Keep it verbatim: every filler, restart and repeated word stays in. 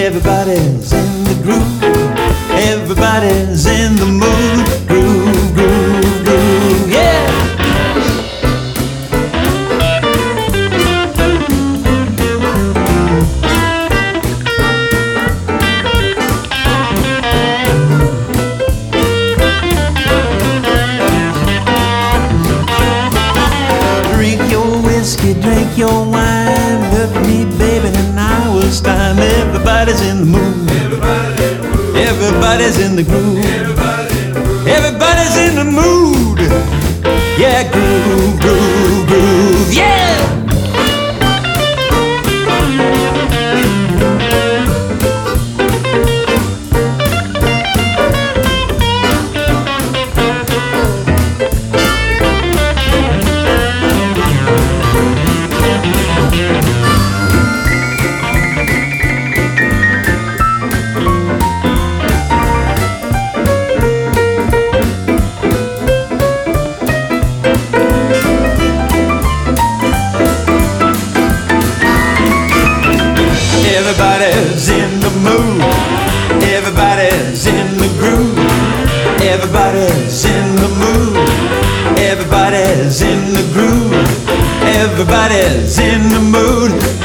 Everybody's in the groove. Everybody's in the mood. Groove, groove, groove, yeah. Drink your whiskey, drink your wine. Look at me, baby, and now it's time. Everybody's in the mood. Everybody's in the groove. Everybody's in the mood. Yeah, groove, groove, groove, yeah. Everybody's in the mood. Everybody's in the groove. Everybody's in the mood. Everybody's in the groove. Everybody's in the mood.